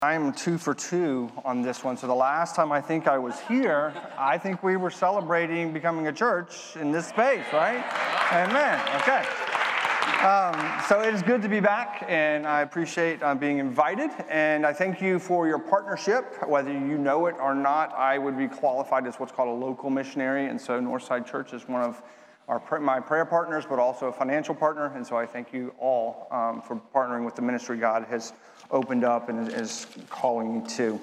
I'm 2 for 2 on this one. So the last time I think I was here, I think we were celebrating becoming a church in this space, right? Amen. Okay. So it is good to be back, and I appreciate being invited. And I thank you for your partnership. Whether you know it or not, I would be qualified as what's called a local missionary. And so Northside Church is one of my prayer partners, but also a financial partner. And so I thank you all for partnering with the ministry God has opened up and is calling you to.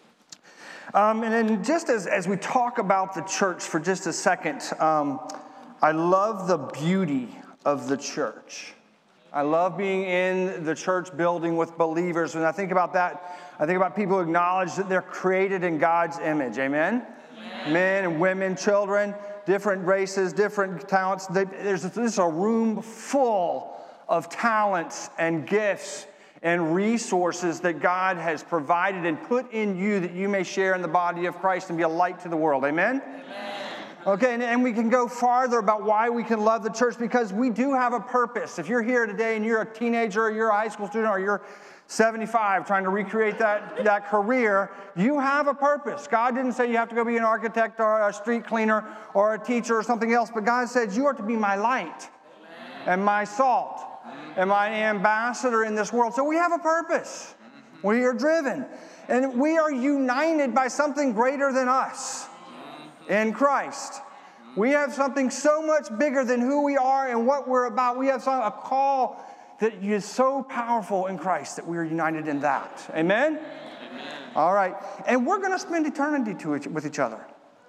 And then just as we talk about the church for just a second, I love the beauty of the church. I love being in the church building with believers. When I think about that, I think about people who acknowledge that they're created in God's image. Amen? Amen. Men and women, children, different races, different talents. There's a room full of talents and gifts and resources that God has provided and put in you that you may share in the body of Christ and be a light to the world. Amen? Amen. Okay, and we can go farther about why we can love the church, because we do have a purpose. If you're here today and you're a teenager or you're a high school student or you're 75 trying to recreate that career, you have a purpose. God didn't say you have to go be an architect or a street cleaner or a teacher or something else, but God said you are to be my light and my salt and my ambassador in this world. So we have a purpose. We are driven. And we are united by something greater than us in Christ. We have something so much bigger than who we are and what we're about. We have a call that is so powerful in Christ that we are united in that. Amen? Amen. All right. And we're going to spend eternity with each other.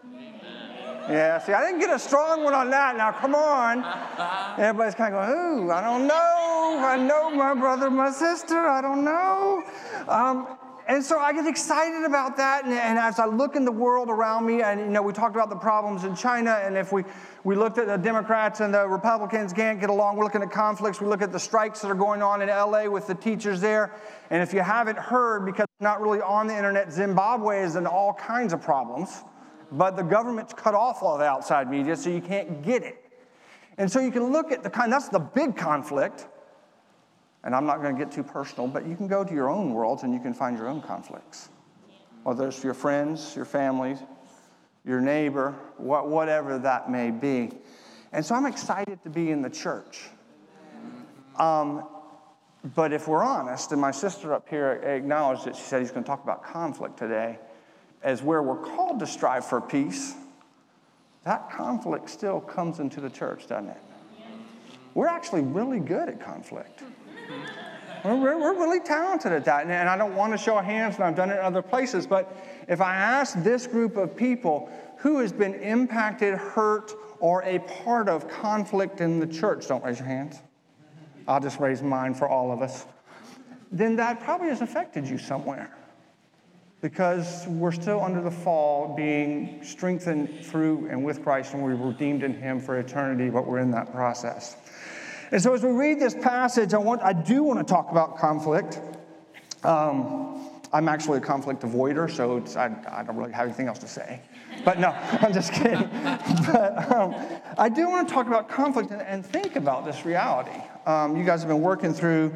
Yeah, see, I didn't get a strong one on that. Now, come on. Everybody's kind of going, ooh, I don't know. I know my brother, my sister. I don't know. And so I get excited about that. And as I look in the world around me, and, we talked about the problems in China. And if we looked at the Democrats and the Republicans can't get along, we're looking at conflicts. We look at the strikes that are going on in L.A. with the teachers there. And if you haven't heard, because it's not really on the internet, Zimbabwe is in all kinds of problems. But the government's cut off all the outside media, so you can't get it. And so you can look at that's the big conflict. And I'm not going to get too personal, but you can go to your own worlds and you can find your own conflicts. Whether it's your friends, your families, your neighbor, whatever that may be. And so I'm excited to be in the church. But if we're honest, and my sister up here acknowledged it, she said he's going to talk about conflict today, as where we're called to strive for peace, that conflict still comes into the church, doesn't it? We're actually really good at conflict. We're really talented at that. And I don't want to show hands, and I've done it in other places, but if I ask this group of people who has been impacted, hurt, or a part of conflict in the church, don't raise your hands. I'll just raise mine for all of us. Then that probably has affected you somewhere. Because we're still under the fall, being strengthened through and with Christ, and we're redeemed in Him for eternity, but we're in that process. And so as we read this passage, I do want to talk about conflict. I'm actually a conflict avoider, so I don't really have anything else to say. But no, I'm just kidding. But I do want to talk about conflict and think about this reality. You guys have been working through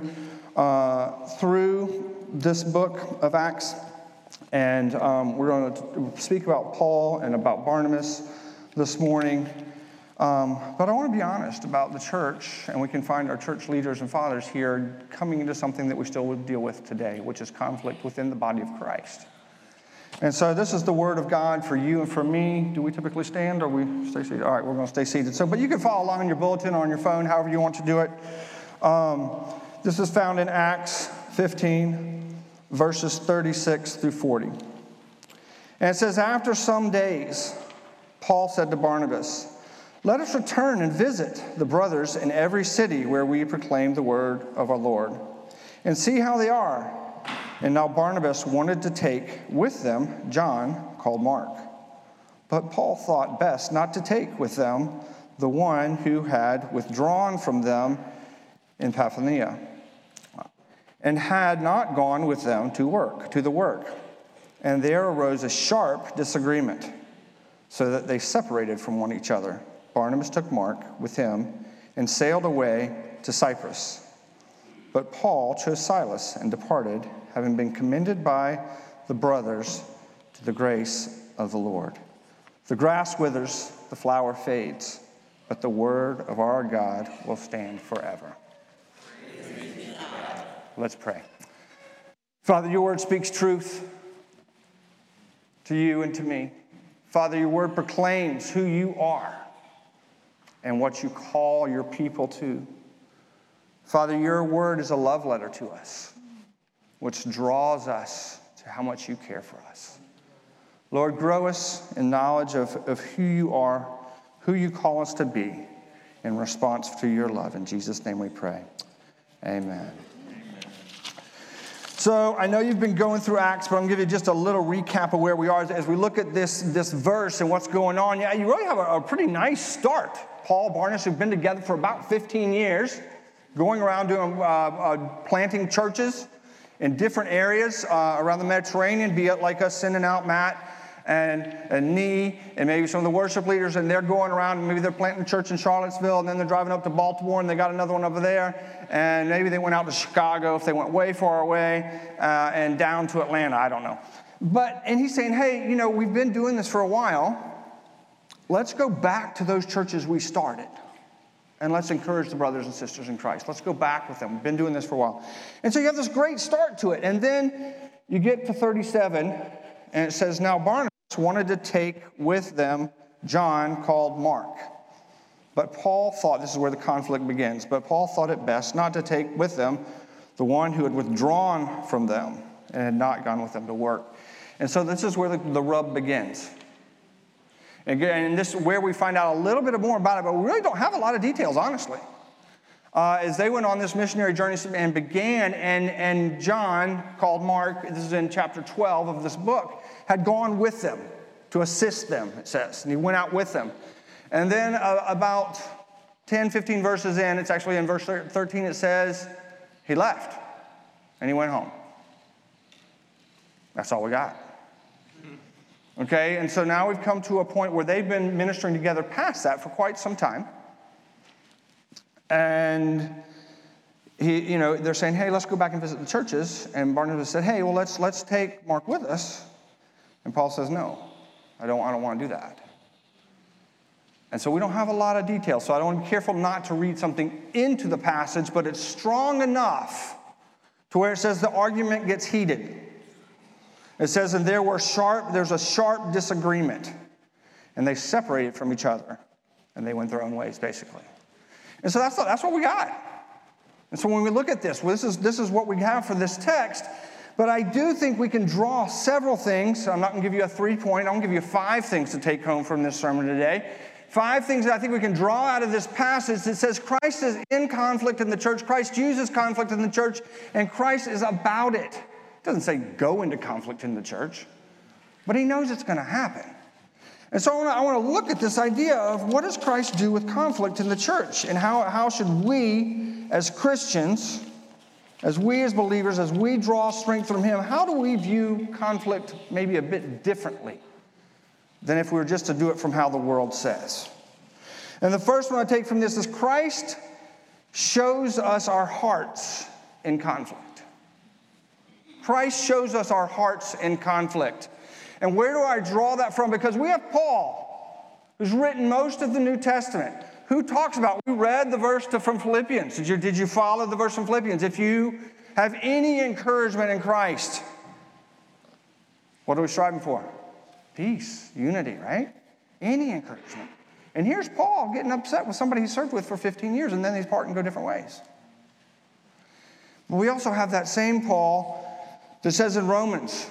this book of Acts. And we're going to speak about Paul and about Barnabas this morning. But I want to be honest about the church, and we can find our church leaders and fathers here coming into something that we still would deal with today, which is conflict within the body of Christ. And so this is the word of God for you and for me. Do we typically stand or we stay seated? All right, we're going to stay seated. So, but you can follow along in your bulletin or on your phone, however you want to do it. This is found in Acts 15. Verses 36 through 40. And it says, after some days, Paul said to Barnabas, let us return and visit the brothers in every city where we proclaim the word of our Lord, and see how they are. And now Barnabas wanted to take with them John, called Mark. But Paul thought best not to take with them the one who had withdrawn from them in Pamphylia, and had not gone with them to the work. And there arose a sharp disagreement, so that they separated from one each other. Barnabas took Mark with him and sailed away to Cyprus. But Paul chose Silas and departed, having been commended by the brothers to the grace of the Lord. The grass withers, the flower fades, but the word of our God will stand forever. Let's pray. Father, your word speaks truth to you and to me. Father, your word proclaims who you are and what you call your people to. Father, your word is a love letter to us, which draws us to how much you care for us. Lord, grow us in knowledge of who you are, who you call us to be, in response to your love. In Jesus' name we pray. Amen. So I know you've been going through Acts, but I'm going to give you just a little recap of where we are as we look at this verse and what's going on. Yeah, you really have a pretty nice start. Paul, Barnabas, who've been together for about 15 years, going around doing planting churches in different areas around the Mediterranean, be it like us sending out Matt and Nee and maybe some of the worship leaders, and they're going around, and maybe they're planting a church in Charlottesville, and then they're driving up to Baltimore, and they got another one over there, and maybe they went out to Chicago if they went way far away, and down to Atlanta, I don't know. And he's saying, hey, we've been doing this for a while. Let's go back to those churches we started. And let's encourage the brothers and sisters in Christ. Let's go back with them. We've been doing this for a while. And so you have this great start to it. And then you get to 37, and it says, now Barnabas wanted to take with them John called Mark. But Paul thought, this is where the conflict begins, but Paul thought it best not to take with them the one who had withdrawn from them and had not gone with them to work. And so this is where the rub begins. And this is where we find out a little bit more about it, but we really don't have a lot of details, honestly. As they went on this missionary journey and began, and John, called Mark, this is in chapter 12 of this book, had gone with them to assist them, it says. And he went out with them. And then about 10, 15 verses in, it's actually in verse 13, it says, he left and he went home. That's all we got. Okay, and so now we've come to a point where they've been ministering together past that for quite some time. And they're saying, hey, let's go back and visit the churches. And Barnabas said, hey, well, let's take Mark with us. And Paul says, no, I don't want to do that. And so we don't have a lot of details, so I want to be careful not to read something into the passage, but it's strong enough to where it says the argument gets heated. It says, and there's a sharp disagreement. And they separated from each other. And they went their own ways, basically. And so that's what we got. And so when we look at this, well, this is what we have for this text. But I do think we can draw several things. I'm not going to give you a 3-point. I'm going to give you 5 things to take home from this sermon today. 5 things that I think we can draw out of this passage that says Christ is in conflict in the church. Christ uses conflict in the church. And Christ is about it. It doesn't say go into conflict in the church. But he knows it's going to happen. And so I want to look at this idea of what does Christ do with conflict in the church? And how should we as Christians, as we as believers, as we draw strength from him, how do we view conflict maybe a bit differently than if we were just to do it from how the world says? And the first one I take from this is Christ shows us our hearts in conflict. Christ shows us our hearts in conflict. And where do I draw that from? Because we have Paul, who's written most of the New Testament, who talks about, we read the verse from Philippians. Did you follow the verse from Philippians? If you have any encouragement in Christ, what are we striving for? Peace, unity, right? Any encouragement. And here's Paul getting upset with somebody he served with for 15 years, and then they part and go different ways. But we also have that same Paul that says in Romans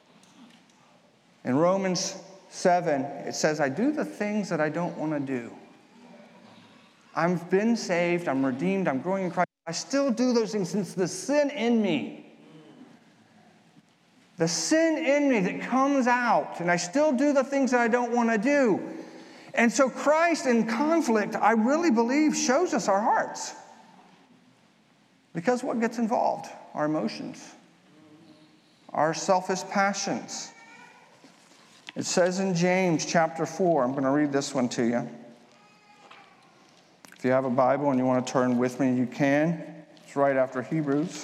7, it says, I do the things that I don't want to do. I've been saved, I'm redeemed, I'm growing in Christ. I still do those things since the sin in me that comes out, and I still do the things that I don't want to do. And so Christ in conflict, I really believe, shows us our hearts. Because what gets involved? Our emotions, our selfish passions. It says in James chapter 4, I'm going to read this one to you. If you have a Bible and you want to turn with me, you can. It's right after Hebrews.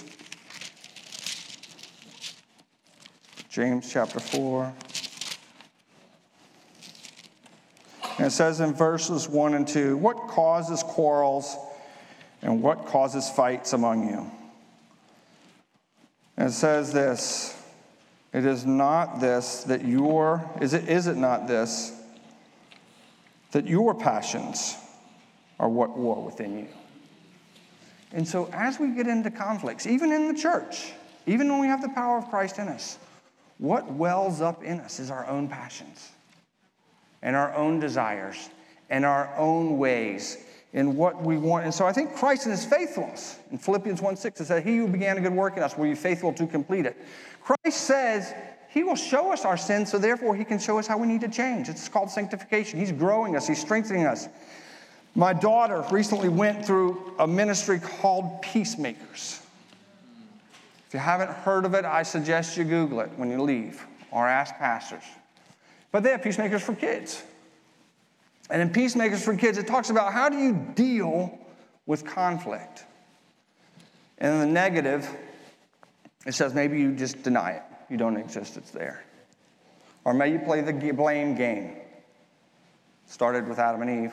James chapter 4. And it says in verses 1 and 2, what causes quarrels and what causes fights among you? And it says this, it is not this that is it not this that your passions are what war within you? And so as we get into conflicts, even in the church, even when we have the power of Christ in us, what wells up in us is our own passions and our own desires and our own ways in what we want. And so I think Christ in his faithfulness, in Philippians 1:6, it says, he who began a good work in us will be faithful to complete it. Christ says he will show us our sins, so therefore he can show us how we need to change. It's called sanctification. He's growing us. He's strengthening us. My daughter recently went through a ministry called Peacemakers. If you haven't heard of it, I suggest you Google it when you leave or ask pastors. But they have Peacemakers for kids. And in Peacemakers for Kids, it talks about how do you deal with conflict. And in the negative, it says maybe you just deny it. You don't exist, it's there. Or maybe you play the blame game. Started with Adam and Eve.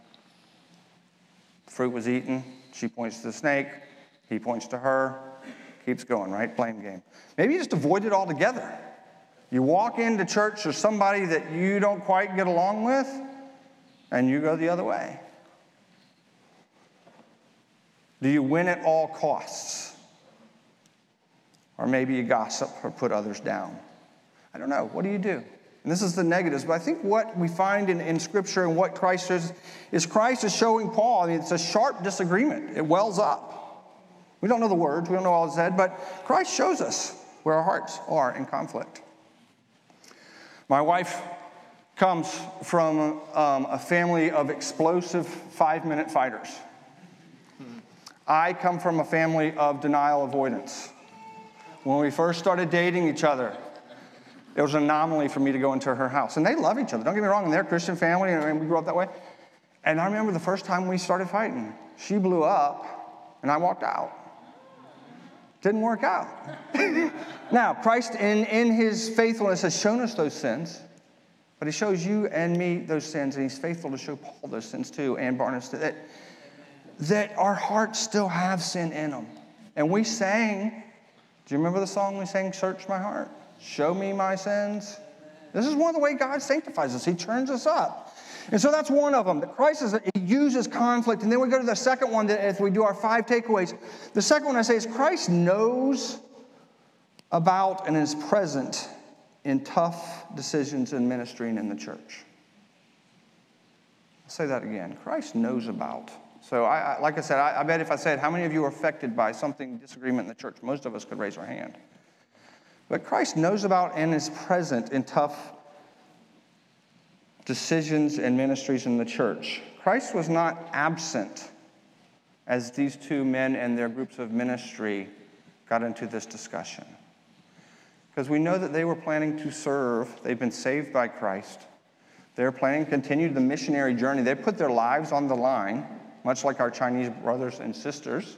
The fruit was eaten. She points to the snake. He points to her. Keeps going, right? Blame game. Maybe you just avoid it altogether. You walk into church, there's somebody that you don't quite get along with, and you go the other way. Do you win at all costs? Or maybe you gossip or put others down. I don't know. What do you do? And this is the negatives. But I think what we find in Scripture and what Christ says is Christ is showing Paul. I mean, it's a sharp disagreement. It wells up. We don't know the words. We don't know all it said. But Christ shows us where our hearts are in conflict. My wife comes from a family of explosive 5-minute fighters. I come from a family of denial avoidance. When we first started dating each other, it was an anomaly for me to go into her house. And they love each other. Don't get me wrong. And they're a Christian family, and we grew up that way. And I remember the first time we started fighting, she blew up, and I walked out. Didn't work out. Now, Christ in his faithfulness has shown us those sins. But he shows you and me those sins, and he's faithful to show Paul those sins too, and Barnabas, that our hearts still have sin in them. And we sang, do you remember the song we sang, Search My Heart? Show me my sins. This is one of the ways God sanctifies us. He turns us up. And so that's one of them. That Christ he uses conflict. And then we go to the second one, that if we do our 5 takeaways. The second one I say is Christ knows about and is present in tough decisions in ministry and in the church. I'll say that again. Christ knows about. So like I said, I bet if I said, how many of you are affected by something, disagreement in the church, most of us could raise our hand. But Christ knows about and is present in tough decisions and ministries in the church. Christ was not absent as these two men and their groups of ministry got into this discussion. Because we know that they were planning to serve. They've been saved by Christ. They're planning to continue the missionary journey. They put their lives on the line, much like our Chinese brothers and sisters.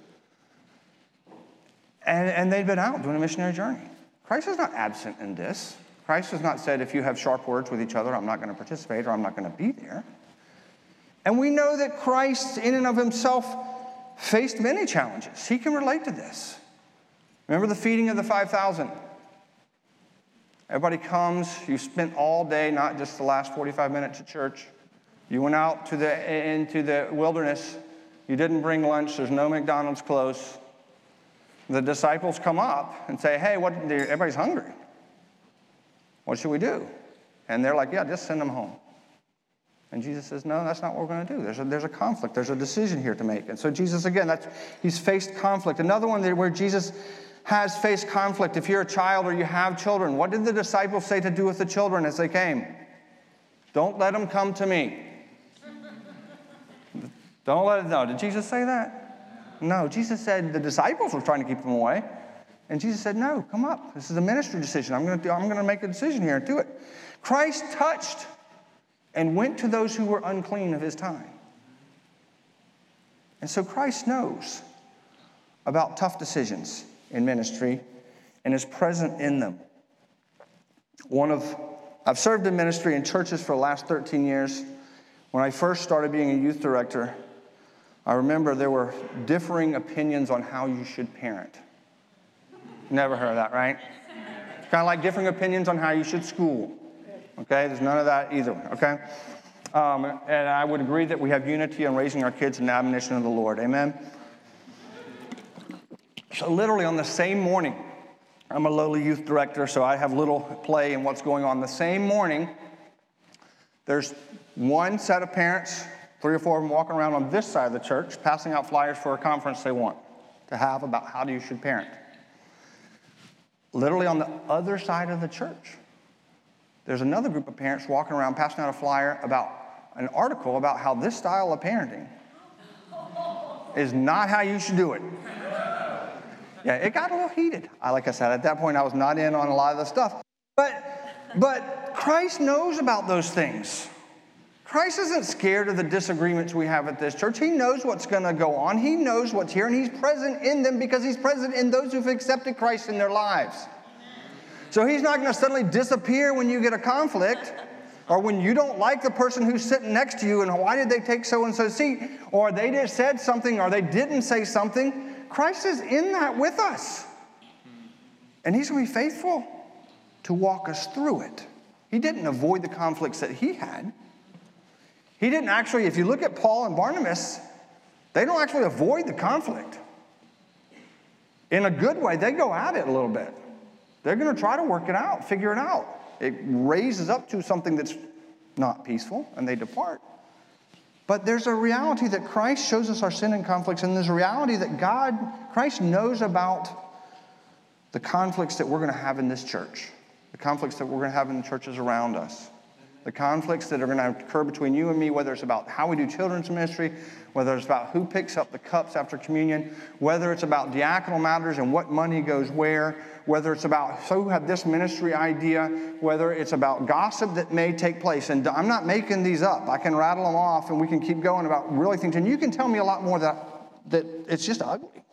And they've been out doing a missionary journey. Christ is not absent in this. Christ has not said, if you have sharp words with each other, I'm not going to participate or I'm not going to be there. And we know that Christ, in and of himself, faced many challenges. He can relate to this. Remember the feeding of the 5,000? Everybody comes. You spent all day, not just the last 45 minutes at church. You went out into the wilderness. You didn't bring lunch. There's no McDonald's close. The disciples come up and say, hey, everybody's hungry. What should we do? And they're like, yeah, just send them home. And Jesus says, no, that's not what we're going to do. There's a conflict. There's a decision here to make. And so Jesus, again, he's faced conflict. Another one where Jesus has faced conflict. If you're a child or you have children, what did the disciples say to do with the children as they came? Don't let them come to me. Don't let them, no. Did Jesus say that? No. Jesus said the disciples were trying to keep them away. And Jesus said, no, come up. This is a ministry decision. I'm going to make a decision here and do it. Christ touched and went to those who were unclean of his time. And so Christ knows about tough decisions in ministry and is present in them. I've served in ministry in churches for the last 13 years. When I first started being a youth director, I remember there were differing opinions on how you should parent. Never heard of that, right? Kind of like differing opinions on how you should school. Okay, there's none of that either, okay? And I would agree that we have unity in raising our kids in the admonition of the Lord, amen? So literally on the same morning, I'm a lowly youth director, so I have little play in what's going on. The same morning, there's one set of parents, 3 or 4 of them walking around on this side of the church, passing out flyers for a conference they want to have about how you should parent. Literally on the other side of the church, there's another group of parents walking around passing out a flyer about an article about how this style of parenting is not how you should do it. Yeah, it got a little heated. Like I said, at that point, I was not in on a lot of the stuff. But Christ knows about those things. Christ isn't scared of the disagreements we have at this church. He knows what's going to go on. He knows what's here, and he's present in them because he's present in those who've accepted Christ in their lives. So he's not going to suddenly disappear when you get a conflict or when you don't like the person who's sitting next to you and why did they take so-and-so's seat, or they just said something or they didn't say something. Christ is in that with us. And he's going to be faithful to walk us through it. He didn't avoid the conflicts that he had. He didn't actually, if you look at Paul and Barnabas, they don't actually avoid the conflict. In a good way, they go at it a little bit. They're going to try to work it out, figure it out. It raises up to something that's not peaceful, and they depart. But there's a reality that Christ shows us our sin and conflicts, and there's a reality that Christ knows about the conflicts that we're going to have in this church, the conflicts that we're going to have in the churches around us, the conflicts that are going to occur between you and me, whether it's about how we do children's ministry, whether it's about who picks up the cups after communion, whether it's about diaconal matters and what money goes where, whether it's about who had this ministry idea, whether it's about gossip that may take place. And I'm not making these up. I can rattle them off and we can keep going about really things. And you can tell me a lot more that it's just ugly.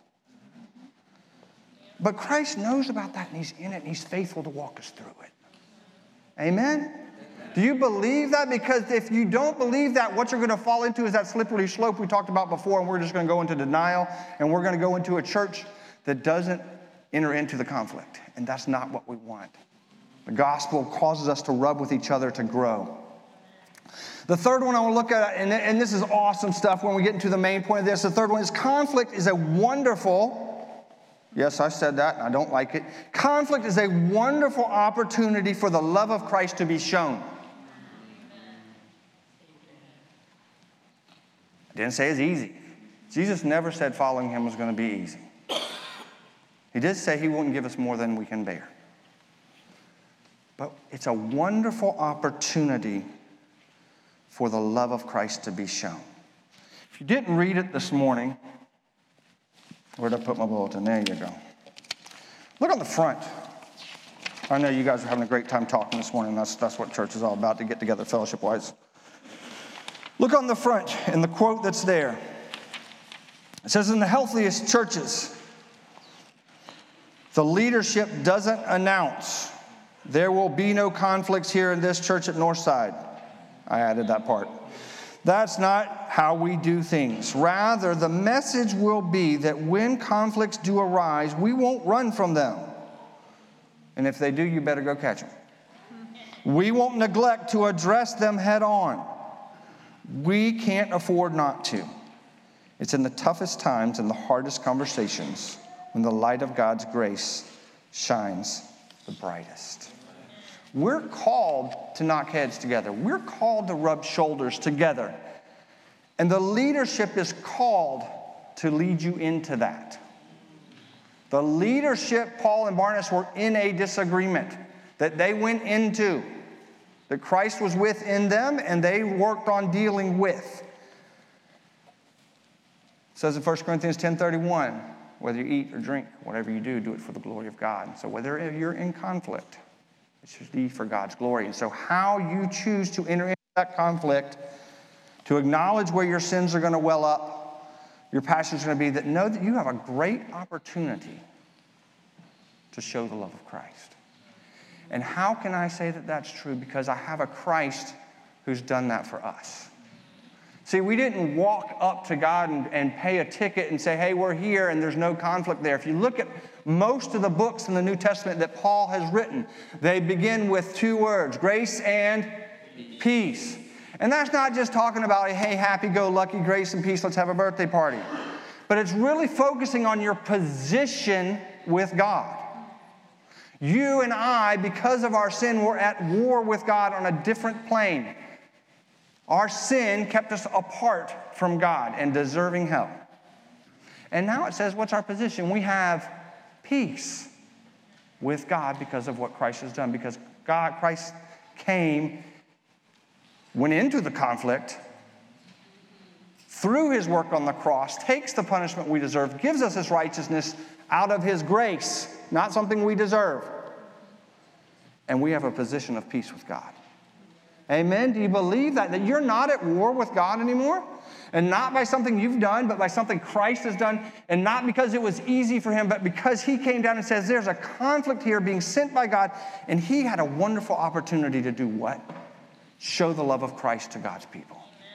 But Christ knows about that and he's in it and he's faithful to walk us through it. Amen? Do you believe that? Because if you don't believe that, what you're going to fall into is that slippery slope we talked about before, and we're just going to go into denial, and we're going to go into a church that doesn't enter into the conflict. And that's not what we want. The gospel causes us to rub with each other to grow. The third one I want to look at, and this is awesome stuff when we get into the main point of this, the third one is conflict is a wonderful, yes, I said that, and I don't like it. Conflict is a wonderful opportunity for the love of Christ to be shown. I didn't say it's easy. Jesus never said following him was going to be easy. He did say he wouldn't give us more than we can bear. But it's a wonderful opportunity for the love of Christ to be shown. If you didn't read it this morning, where'd I put my bulletin? There you go. Look on the front. I know you guys are having a great time talking this morning. That's what church is all about, to get together fellowship-wise. Look on the front in the quote that's there. It says, in the healthiest churches, the leadership doesn't announce, there will be no conflicts here in this church at Northside. I added that part. That's not how we do things. Rather, the message will be that when conflicts do arise, we won't run from them. And if they do, you better go catch them. We won't neglect to address them head on. We can't afford not to. It's in the toughest times and the hardest conversations when the light of God's grace shines the brightest. We're called to knock heads together. We're called to rub shoulders together. And the leadership is called to lead you into that. The leadership, Paul and Barnabas, were in a disagreement that they went into, that Christ was within them and they worked on dealing with. It says in 1 Corinthians 10:31, whether you eat or drink, whatever you do, do it for the glory of God. So whether you're in conflict, it should be for God's glory. And so how you choose to enter into that conflict, to acknowledge where your sins are going to well up, Your passion is going to be that know that you have a great opportunity to show the love of Christ. And how can I say that that's true? Because I have a Christ who's done that for us. See, we didn't walk up to God and pay a ticket and say, hey, we're here, and there's no conflict there. If you look at most of the books in the New Testament that Paul has written, they begin with two words, grace and peace. And that's not just talking about, hey, happy-go-lucky, grace and peace, let's have a birthday party. But it's really focusing on your position with God. You and I, because of our sin, were at war with God on a different plane. Our sin kept us apart from God and deserving hell. And now it says, what's our position? We have peace with God because of what Christ has done. Because Christ came, went into the conflict, through his work on the cross, takes the punishment we deserve, gives us his righteousness out of his grace, not something we deserve. And we have a position of peace with God. Amen? Do you believe that? That you're not at war with God anymore? And not by something you've done, but by something Christ has done. And not because it was easy for him, but because he came down and says, there's a conflict here being sent by God. And he had a wonderful opportunity to do what? Show the love of Christ to God's people.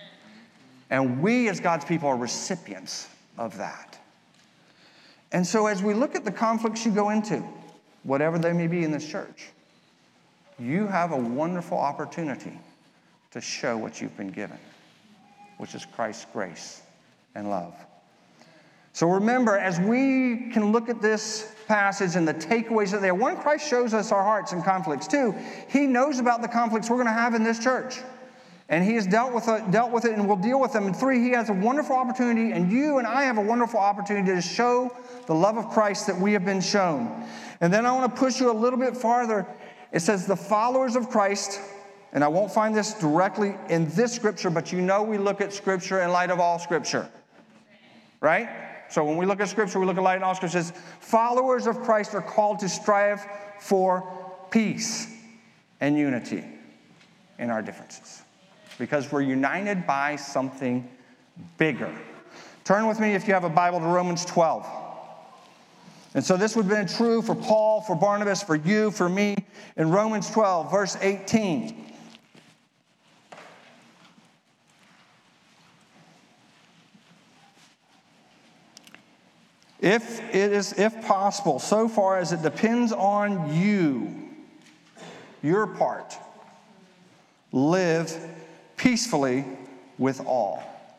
And we as God's people are recipients of that. And so as we look at the conflicts you go into, whatever they may be in this church, you have a wonderful opportunity to show what you've been given, which is Christ's grace and love. So remember, as we can look at this passage and the takeaways that are there, one, Christ shows us our hearts in conflicts. Two, he knows about the conflicts we're going to have in this church. And he has dealt with it and will deal with them. And three, he has a wonderful opportunity, and you and I have a wonderful opportunity to show the love of Christ that we have been shown. And then I want to push you a little bit farther. It says the followers of Christ, and I won't find this directly in this scripture, but you know we look at scripture in light of all scripture. Right? So when we look at scripture, we look at light of all scripture. It says followers of Christ are called to strive for peace and unity in our differences. Because we're united by something bigger. Turn with me, if you have a Bible, to Romans 12. And so this would have been true for Paul, for Barnabas, for you, for me. In Romans 12, verse 18. If possible, so far as it depends on you, your part, live peacefully with all.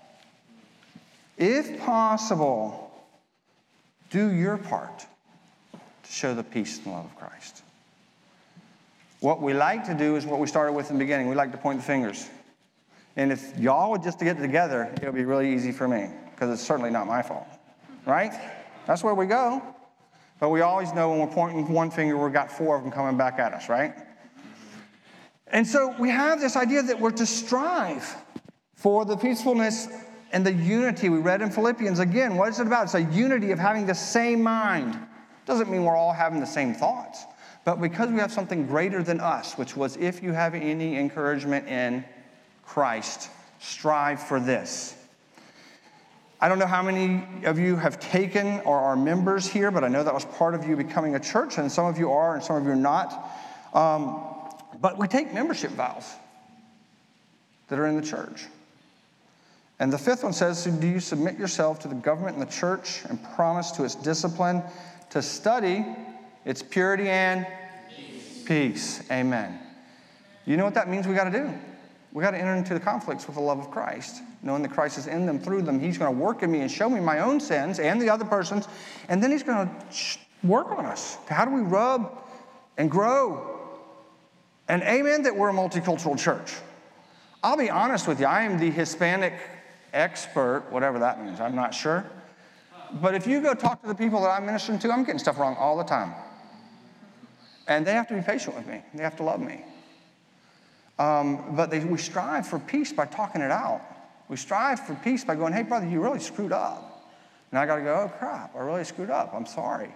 If possible, do your part to show the peace and love of Christ. What we like to do is what we started with in the beginning. We like to point the fingers. And if y'all would just get together, it would be really easy for me, because it's certainly not my fault. Right? That's where we go. But we always know when we're pointing one finger, we've got four of them coming back at us, right? And so we have this idea that we're to strive for the peacefulness and the unity. We read in Philippians, again, what is it about? It's a unity of having the same mind. Doesn't mean we're all having the same thoughts, but because we have something greater than us, which was, if you have any encouragement in Christ, strive for this. I don't know how many of you have taken or are members here, but I know that was part of you becoming a church, and some of you are and some of you are not. But we take membership vows that are in the church. And the fifth one says, so do you submit yourself to the government and the church and promise to its discipline to study its purity and peace. Amen. You know what that means we got to do? We got to enter into the conflicts with the love of Christ, knowing that Christ is in them, through them. He's going to work in me and show me my own sins and the other person's, and then he's going to work on us. How do we rub and grow? And amen that we're a multicultural church. I'll be honest with you, I am the Hispanic expert, whatever that means, I'm not sure. But if you go talk to the people that I'm ministering to, I'm getting stuff wrong all the time. And they have to be patient with me. They have to love me. But we strive for peace by talking it out. We strive for peace by going, hey, brother, you really screwed up. And I got to go, oh, crap, I really screwed up. I'm sorry.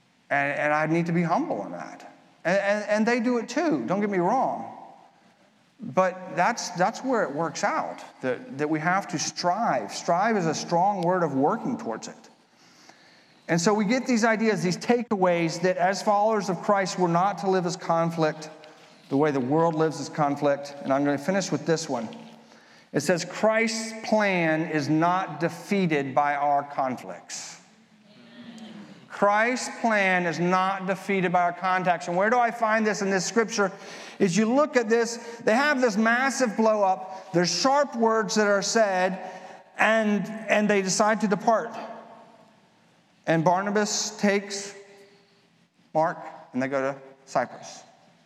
And I need to be humble in that. And they do it too, don't get me wrong. But that's where it works out, that we have to strive. Strive is a strong word of working towards it. And so we get these ideas, these takeaways that as followers of Christ, we're not to live as conflict the way the world lives as conflict. And I'm going to finish with this one. It says, Christ's plan is not defeated by our conflicts. Christ's plan is not defeated by our contacts. And where do I find this in this scripture? Is you look at this, they have this massive blow up. There's sharp words that are said, and they decide to depart. And Barnabas takes Mark, and they go to Cyprus.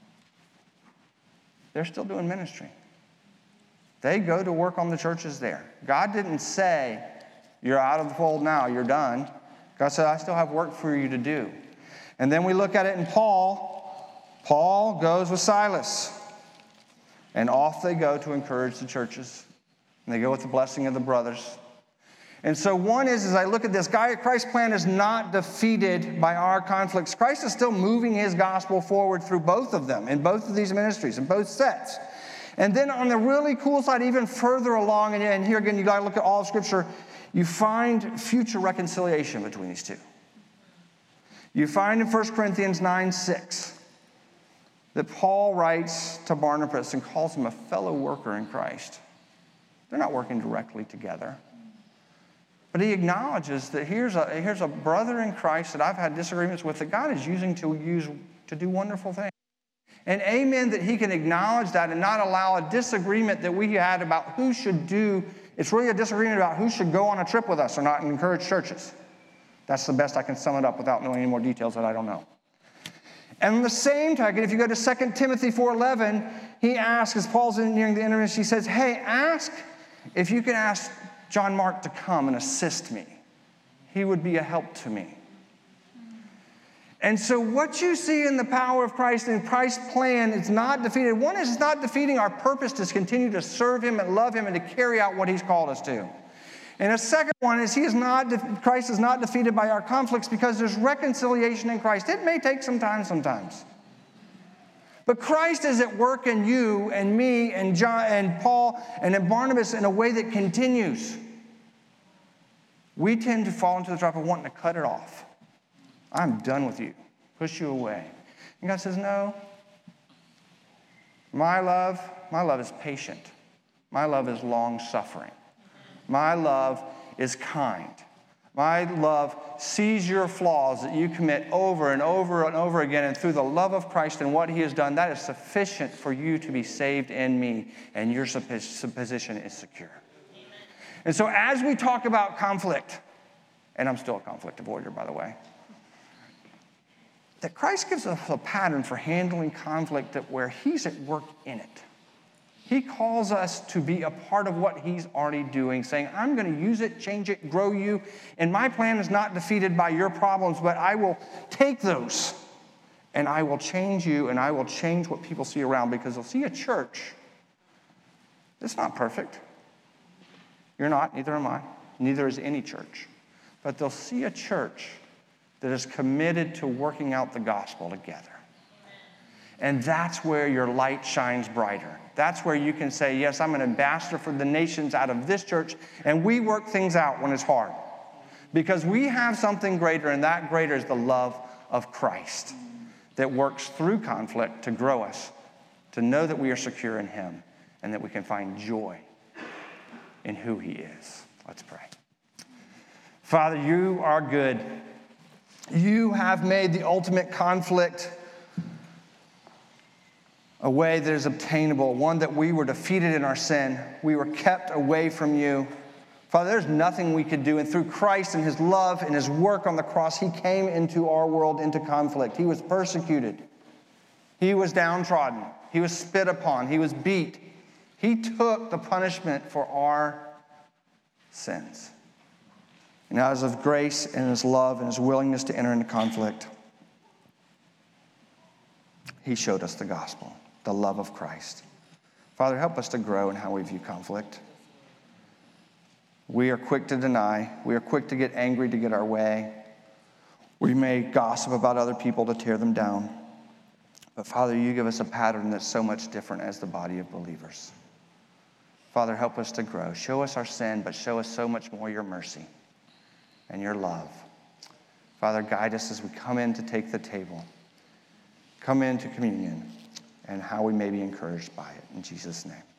They're still doing ministry. They go to work on the churches there. God didn't say, you're out of the fold now, you're done. God said, I still have work for you to do. And then we look at it in Paul. Paul goes with Silas. And off they go to encourage the churches. And they go with the blessing of the brothers. And so one is, as I look at this, Christ's plan is not defeated by our conflicts. Christ is still moving his gospel forward through both of them, in both of these ministries, in both sets. And then on the really cool side, even further along, and here again, you got to look at all of Scripture, you find future reconciliation between these two. You find in 1 Corinthians 9:6 that Paul writes to Barnabas and calls him a fellow worker in Christ. They're not working directly together. But he acknowledges that here's a brother in Christ that I've had disagreements with that God is using to do wonderful things. And amen that he can acknowledge that and not allow a disagreement that we had about who should do. It's really a disagreement about who should go on a trip with us or not and encourage churches. That's the best I can sum it up without knowing any more details that I don't know. And on the same token, if you go to 2 Timothy 4:11, he asks, as Paul's nearing the end, he says, hey, ask if you can ask John Mark to come and assist me. He would be a help to me. And so what you see in the power of Christ and Christ's plan is not defeated. One is it's not defeating our purpose to continue to serve him and love him and to carry out what he's called us to. And a second one is Christ is not defeated by our conflicts because there's reconciliation in Christ. It may take some time sometimes. But Christ is at work in you and me and John and Paul and in Barnabas in a way that continues. We tend to fall into the trap of wanting to cut it off. I'm done with you. Push you away. And God says, no. My love is patient. My love is long-suffering. My love is kind. My love sees your flaws that you commit over and over and over again, and through the love of Christ and what he has done, that is sufficient for you to be saved in me, and your position is secure. And so as we talk about conflict, and I'm still a conflict avoider, by the way, that Christ gives us a pattern for handling conflict that where he's at work in it. He calls us to be a part of what he's already doing, saying, I'm going to use it, change it, grow you, and my plan is not defeated by your problems, but I will take those, and I will change you, and I will change what people see around, because they'll see a church that's not perfect. You're not, neither am I, neither is any church. But they'll see a church that is committed to working out the gospel together. And that's where your light shines brighter. That's where you can say, yes, I'm an ambassador for the nations out of this church, and we work things out when it's hard. Because we have something greater, and that greater is the love of Christ that works through conflict to grow us, to know that we are secure in him, and that we can find joy in who he is. Let's pray. Father, you are good. You have made the ultimate conflict a way that is obtainable, one that we were defeated in our sin. We were kept away from you. Father, there's nothing we could do. And through Christ and his love and his work on the cross, he came into our world into conflict. He was persecuted. He was downtrodden. He was spit upon. He was beat. He took the punishment for our sins. And out of his grace and his love and his willingness to enter into conflict, he showed us the gospel, the love of Christ. Father, help us to grow in how we view conflict. We are quick to deny. We are quick to get angry to get our way. We may gossip about other people to tear them down. But Father, you give us a pattern that's so much different as the body of believers. Father, help us to grow. Show us our sin, but show us so much more your mercy and your love. Father, guide us as we come in to take the table, come into communion, and how we may be encouraged by it. In Jesus' name.